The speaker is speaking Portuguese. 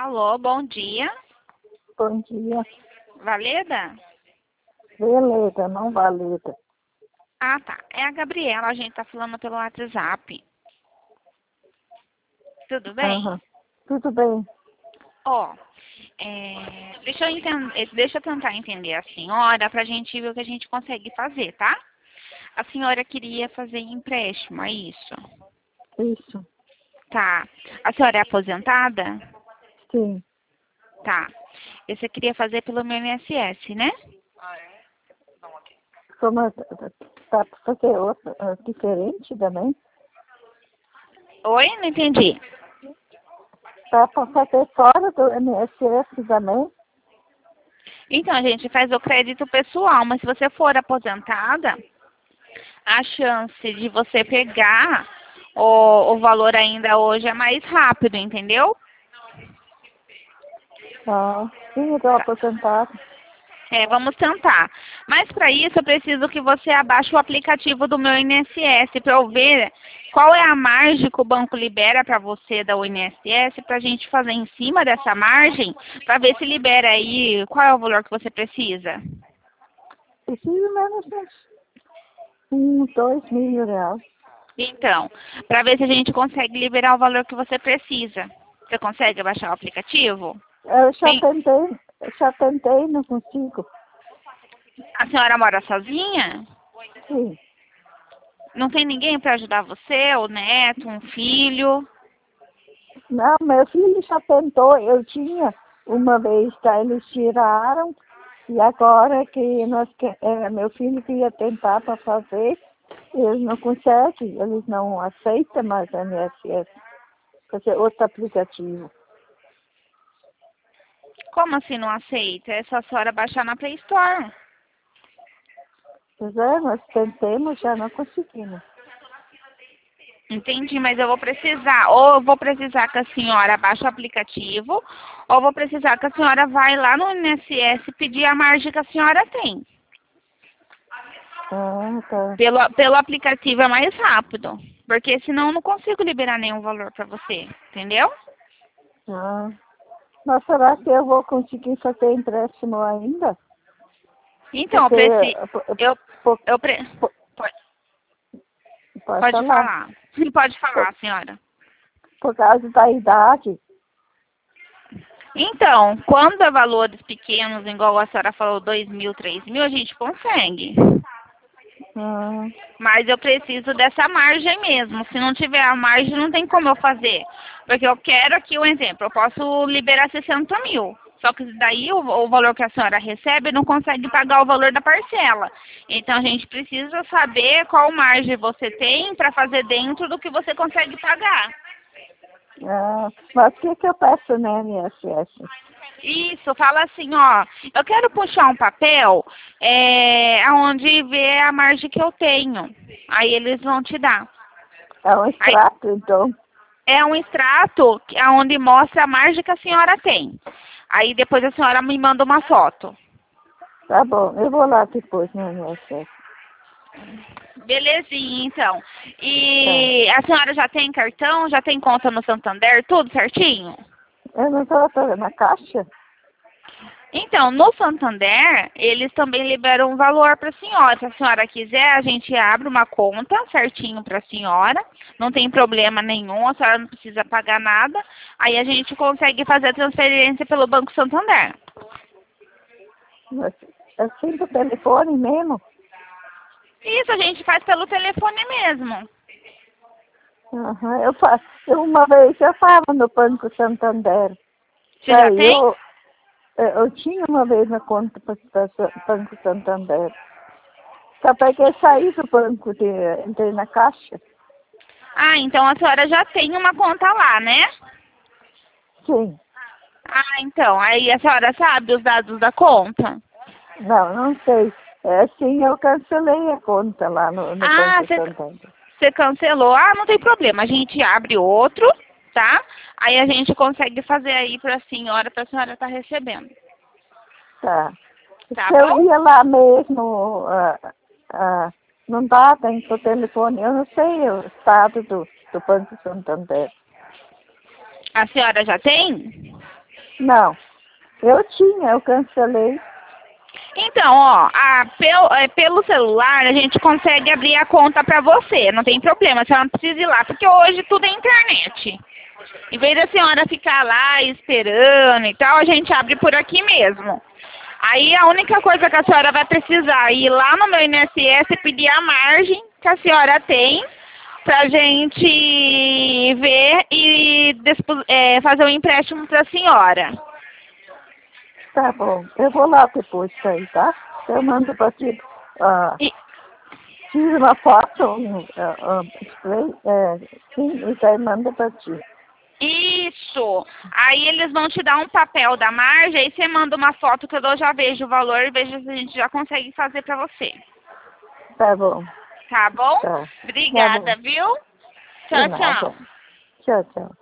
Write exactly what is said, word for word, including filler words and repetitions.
Alô, bom dia. Bom dia. Valeda? Beleza, não Valeda. Ah, tá. É a Gabriela, a gente tá falando pelo WhatsApp. Tudo bem? Aham. Tudo bem. Ó, é, deixa, eu entender, deixa eu tentar entender a senhora pra gente ver o que a gente consegue fazer, tá? A senhora queria fazer empréstimo, é isso? Isso. Tá. A senhora é aposentada? Sim. Tá. E você queria fazer pelo meu I N S S, né? Como tá para fazer outra ah, diferente também? Oi? Não entendi. Tá para fazer fora do I N S S também? Então, a gente faz o crédito pessoal, mas se você for aposentada, a chance de você pegar o, o valor ainda hoje é mais rápido, entendeu? Ah, sim, eu estou aposentada. É, vamos tentar. Mas para isso eu preciso que você abaixe o aplicativo do meu I N S S para eu ver qual é a margem que o banco libera para você da I N S S para a gente fazer em cima dessa margem para ver se libera aí qual é o valor que você precisa. Preciso menos uns um, dois mil reais. Então, para ver se a gente consegue liberar o valor que você precisa. Você consegue baixar o aplicativo? Eu já Tem, tentei, eu já tentei, não consigo. a senhora mora sozinha? Sim. Não tem ninguém para ajudar você? O neto, um filho? Não, meu filho já tentou, eu tinha uma vez, tá? Eles tiraram, e agora que nós, que- é, meu filho queria tentar para fazer, eles não conseguem, eles não aceitam mais a M S S, fazer outro aplicativo. Como assim não aceita? É só a senhora baixar na Play Store. Pois é, nós tentamos, já não conseguimos. Entendi, mas eu vou precisar, ou eu vou precisar que a senhora baixe o aplicativo, ou eu vou precisar que a senhora vai lá no I N S S pedir a margem que a senhora tem. Ah, tá. Pelo, pelo aplicativo é mais rápido, porque senão eu não consigo liberar nenhum valor para você, entendeu? Ah. Mas será que eu vou conseguir fazer empréstimo ainda? Então, eu Porque, preciso, po- eu, po- eu pre, po- pode, pode pode falar, falar, pode por, falar, senhora. por causa da idade. Então, quando é valores pequenos, igual a senhora falou, dois mil, três mil, a gente consegue. Ah, Mas eu preciso dessa margem mesmo. Se não tiver a margem, não tem como eu fazer. Porque eu quero aqui um exemplo. Eu posso liberar sessenta mil. Só que daí o, o valor que a senhora recebe não consegue pagar o valor da parcela. Então a gente precisa saber qual margem você tem para fazer dentro do que você consegue pagar. ah, mas o que, que eu peço na M S S? Isso, fala assim, ó, eu quero puxar um papel é, onde vê a margem que eu tenho. Aí eles vão te dar. É um Aí, extrato, então. é um extrato que- onde mostra a margem que a senhora tem. Aí depois a senhora me manda uma foto. Tá bom, eu vou lá depois na M S S. Belezinha, então. Tá. E a senhora já tem cartão, já tem conta no Santander, tudo certinho? Eu não estou na caixa? Então, no Santander, eles também liberam um valor para a senhora. Se a senhora quiser, a gente abre uma conta certinho para a senhora. Não tem problema nenhum, a senhora não precisa pagar nada. Aí a gente consegue fazer a transferência pelo Banco Santander. Mas, assim do telefone mesmo? Isso a gente faz pelo telefone mesmo. Aham, eu faço. Eu, uma vez eu estava no Banco Santander. Você já Aí tem? eu, eu eu tinha uma vez na conta para o Banco Santander. Só peguei saí do banco, de, entrei na caixa. Ah, então a senhora já tem uma conta lá, né? Sim. Ah, então, aí a senhora sabe os dados da conta? Não, não sei. É, sim, eu cancelei a conta lá no, no Ah, Banco você Santander. você cancelou. Ah, não tem problema. A gente abre outro, tá? Aí a gente consegue fazer aí pra senhora, pra senhora estar recebendo. Tá. Tá Se eu bom? ia lá mesmo, ah, ah, não dá, tem pro telefone. Eu não sei o estado do, do Banco Santander. A senhora já tem? Não. Eu tinha, eu cancelei. Então, ó, a, pel, é, pelo celular a gente consegue abrir a conta pra você, não tem problema, a senhora não precisa ir lá, porque hoje tudo é internet. Em vez da senhora ficar lá esperando e tal, a gente abre por aqui mesmo. Aí a única coisa que a senhora vai precisar é ir lá no meu I N S S e pedir a margem que a senhora tem pra gente ver e é, fazer o um empréstimo pra senhora. Tá bom, eu vou lá depois aí, tá? Eu mando pra ti. Uh, E, Fiz uma foto, um, uh, uh, display, é, sim, e daí manda pra ti. Isso! Aí eles vão te dar um papel da margem, aí você manda uma foto que eu já vejo o valor e vejo se a gente já consegue fazer pra você. Tá bom. Tá bom? Tá. Obrigada, Tá bom. viu? De Tchau, nada. tchau. Tchau, tchau.